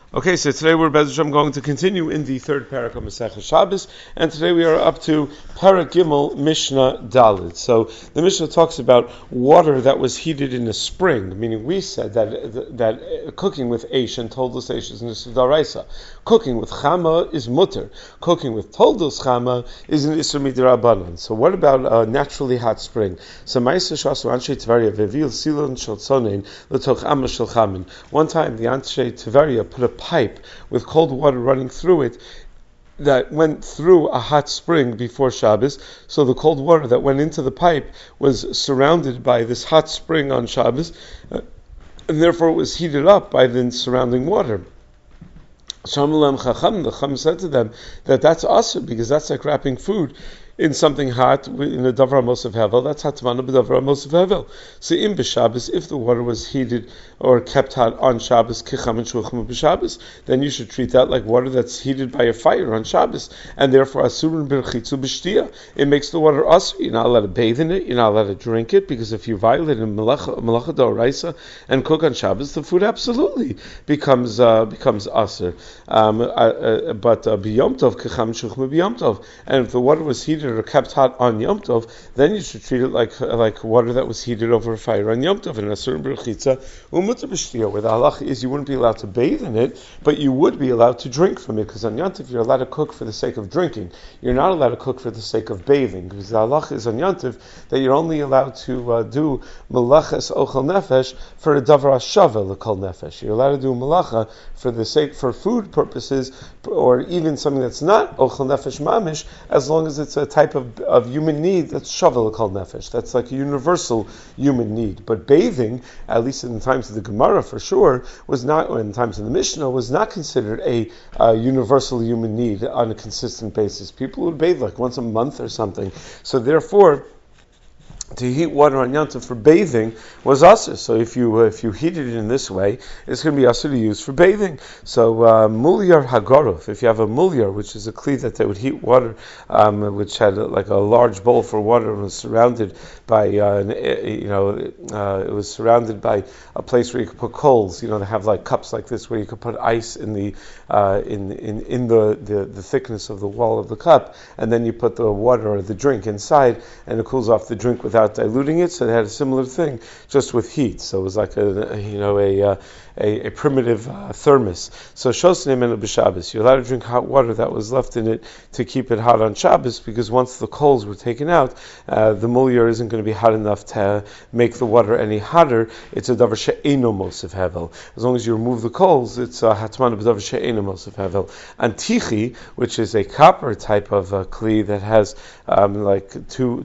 Okay, so today we're going to continue in the third parak of Masechah Shabbos, and today we are up to Parak Gimel Mishnah Daled. So the Mishnah talks about water that was heated in a spring, meaning we said that cooking with Eish and Toldos Eish is Nisur D'Oraisa. Cooking with Chama is Mutter. Cooking with Toldos Chama is an Isur Midrabanan. So what about a naturally hot spring? So Ma'aser Shasu Anshe Tveria Vevil Silon Shel Tzonein L'toch Amma Shel Chamin. One time the Anshe Tveria put a pipe with cold water running through it that went through a hot spring before Shabbos. So the cold water that went into the pipe was surrounded by this hot spring on Shabbos, and therefore it was heated up by the surrounding water. Shamulam Chacham, the Chacham said to them that that's asur, because that's like wrapping food in something hot, in a davar mosef hevel. That's hatmana b'davar mosef hevel. So in b'Shabbos, if the water was heated or kept hot on Shabbos, kicham and shulchim b'Shabbos, then you should treat that like water that's heated by a fire on Shabbos, and therefore asurun b'rchitzu b'shtia. It makes the water asur. You're not allowed to bathe in it. You're not allowed to drink it, because if you violate a melacha d'oraisa and cook on Shabbos, the food absolutely becomes asur. But b'yom tov kicham and shulchim b'yom tov, and if the water was heated or kept hot on Yom Tov, then you should treat it like water that was heated over a fire on Yom Tov. And a certain berchitza umutar b'shtia, where the halacha is you wouldn't be allowed to bathe in it, but you would be allowed to drink from it, because on Yom Tov you're allowed to cook for the sake of drinking. You're not allowed to cook for the sake of bathing, because the halacha is on Yom Tov that you're only allowed to do melachas ochel nefesh for a davar hashava l'kol nefesh. You're allowed to do melacha for food purposes, or even something that's not ochel nefesh mamish, as long as it's a type of human need that's shavel called nefesh. That's like a universal human need. But bathing, at least in the times of the Gemara for sure, was not, or in the times of the Mishnah, was not considered a universal human need on a consistent basis. People would bathe like once a month or something. So therefore, to heat water on Yom Tov for bathing was asur. So if you heated it in this way, it's going to be asur to use for bathing. So mulyar hagorov, if you have a mulyar, which is a kli that they would heat water, which had like a large bowl for water and was surrounded by it was surrounded by a place where you could put coals. They have like cups like this where you could put ice in the thickness of the wall of the cup, and then you put the water or the drink inside, and it cools off the drink without diluting it. So they had a similar thing, just with heat. So it was like a primitive thermos. So shosenim and b'Shabbos, you're allowed to drink hot water that was left in it to keep it hot on Shabbos, because once the coals were taken out, the mulyar isn't going to be hot enough to make the water any hotter. It's a davar she'eino mosef hevel. As long as you remove the coals, it's hatman b'davar she'eino mosef hevel. Antichi, which is a copper type of kli that has like two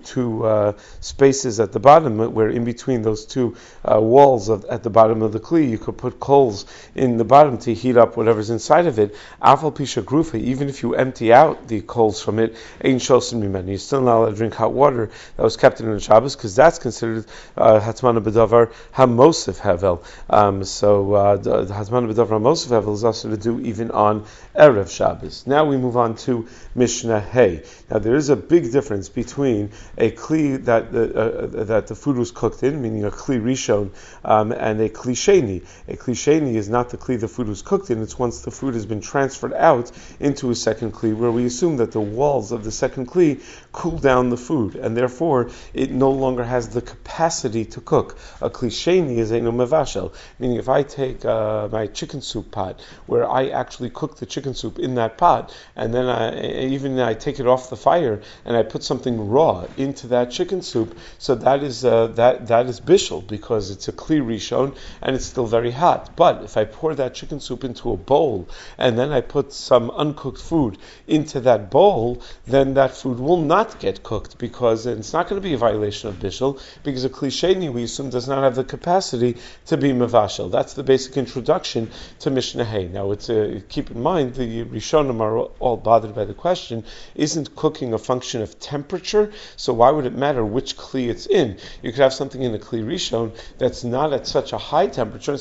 spaces at the bottom, where in between those two walls at the bottom of the kli, you could put coals in the bottom to heat up whatever's inside of it. Afal pisha grufa, even if you empty out the coals from it, ein shosin mimenu, you're still not allowed to drink hot water that was kept in Shabbos, because that's considered hatmana b'davar hamosef hevel. So the hatmana b'davar hamosef hevel is also to do even on erev Shabbos. Now we move on to Mishnah Hey. Now there is a big difference between a kli that the food was cooked in, meaning a kli rishon, and a kli sheni. A kli sheni is not the kli the food was cooked in, it's once the food has been transferred out into a second kli, where we assume that the walls of the second kli cool down the food, and therefore it no longer has the capacity to cook. A kli sheni is eino mevashel, meaning if I take my chicken soup pot, where I actually cook the chicken soup in that pot, and then I take it off the fire, and I put something raw into that chicken soup, so that is bishul, because it's a kli rishon, and it's still very hot. But if I pour that chicken soup into a bowl, and then I put some uncooked food into that bowl, then that food will not get cooked, because it's not going to be a violation of bishul, because a kli sheni, we assume, does not have the capacity to be mevashel. That's the basic introduction to Mishnah Hey. Now, keep in mind, the Rishonim are all bothered by the question, isn't cooking a function of temperature? So why would it matter which kli it's in? You could have something in a kli rishon that's not at such a high temperature, and something in a kli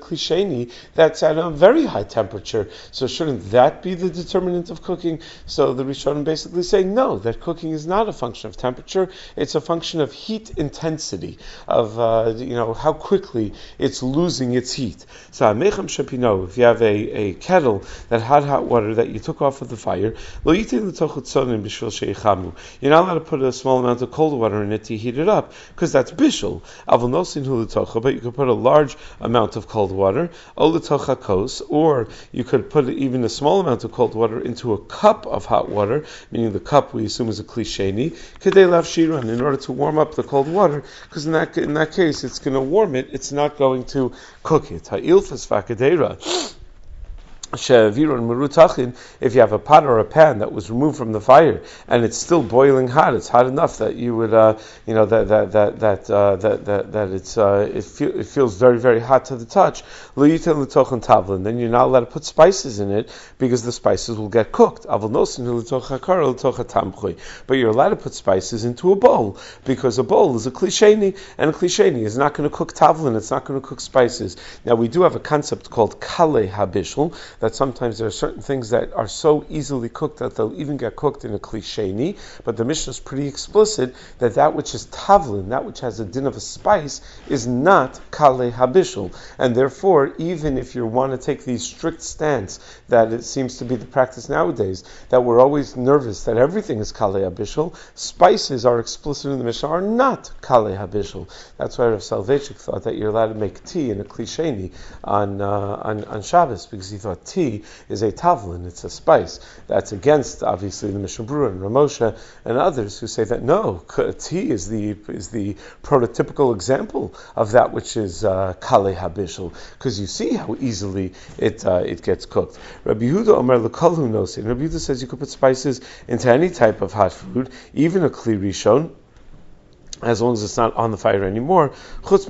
klisheni that's at a very high temperature. So shouldn't that be the determinant of cooking? So the Rishonim basically say no, that cooking is not a function of temperature. It's a function of heat intensity, of how quickly it's losing its heat. So amecham shapino, if you have a kettle that had hot water that you took off of the fire, lo yitin l'tochu tzonim b'shvil she'ichamu. You're not allowed to put a small amount of cold water in it to heat it up, because that's bishul. Avol nosin hu l'tocha, but you could put a large amount of cold water, o l'tocha kos, or you could put even a small amount of cold water into a cup of hot water, meaning the cup we assume is a klisheni, kedei lav shiran, in order to warm up the cold water, because in that case it's going to warm it, it's not going to cook it. Ha'ilfas v'akadeira. If you have a pot or a pan that was removed from the fire and it's still boiling hot, it's hot enough that you would, it feels very, very hot to the touch. Then you're not allowed to put spices in it because the spices will get cooked. But you're allowed to put spices into a bowl because a bowl is a klisheni, and a klisheni is not going to cook tavlin, it's not going to cook spices. Now we do have a concept called kale habishul, that sometimes there are certain things that are so easily cooked that they'll even get cooked in a klisheni, but the Mishnah is pretty explicit that which is tavlin, that which has a din of a spice, is not kale habishul, and therefore, even if you want to take the strict stance that it seems to be the practice nowadays, that we're always nervous that everything is kale habishul, spices are explicit in the Mishnah are not kale habishul. That's why Rav Soloveitchik thought that you're allowed to make tea in a klisheni on Shabbos, because he thought tea is a tavlin, it's a spice. That's against, obviously, the Mishnah Berurah and Ramosha and others who say that no, tea is the prototypical example of that which is kale habishul, because you see how easily it gets cooked. Rabbi Yehuda Omer l'kol hu nosin. Rabbi Yehuda says you could put spices into any type of hot food, even a kli rishon, as long as it's not on the fire anymore, unless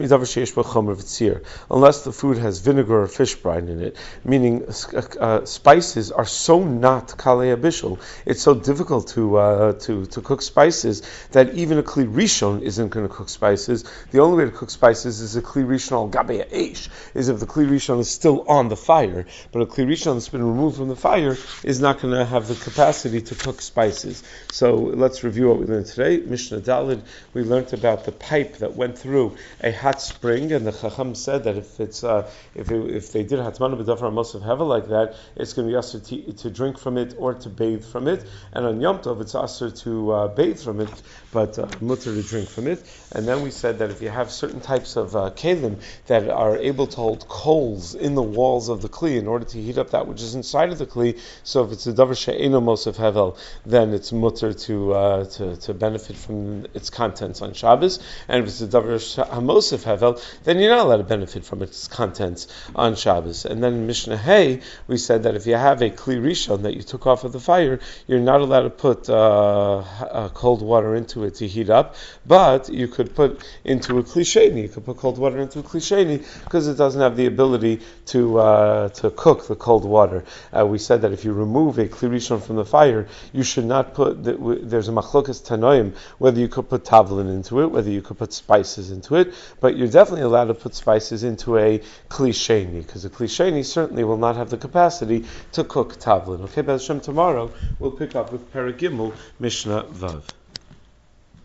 the food has vinegar or fish brine in it, meaning spices are so not kalei habishul. It's so difficult to cook spices that even a kli rishon isn't going to cook spices. The only way to cook spices is a kli rishon al gabei eish, is if the kli rishon is still on the fire, but a kli rishon that's been removed from the fire is not going to have the capacity to cook spices. So let's review what we learned today. Mishnah Daled, we learned about the pipe that went through a hot spring, and the Chacham said that if they did hatmana b'davar mosaf hevel like that, it's going to be aser to drink from it or to bathe from it, and on Yom Tov it's aser to bathe from it, but mutter to drink from it. And then we said that if you have certain types of kelim that are able to hold coals in the walls of the kli in order to heat up that which is inside of the kli, so if it's a davar she'eino mosaf hevel, then it's mutter to benefit from its contents on Shabbos, and if it's a davar hamosif havel, then you're not allowed to benefit from its contents on Shabbos. And then in Mishnah Hay, we said that if you have a kli rishon that you took off of the fire, you're not allowed to put cold water into it to heat up, but you could put into a klisheni. You could put cold water into a klisheni because it doesn't have the ability to cook the cold water. We said that if you remove a kli rishon from the fire, you should not put. There's a machlokas tanoim whether you could put tavlin into it, whether you could put spices into it, but you're definitely allowed to put spices into a klisheni, because a klisheni certainly will not have the capacity to cook tavlin. Okay, B'ez Hashem, tomorrow we'll pick up with Perek Gimel, Mishnah Vav.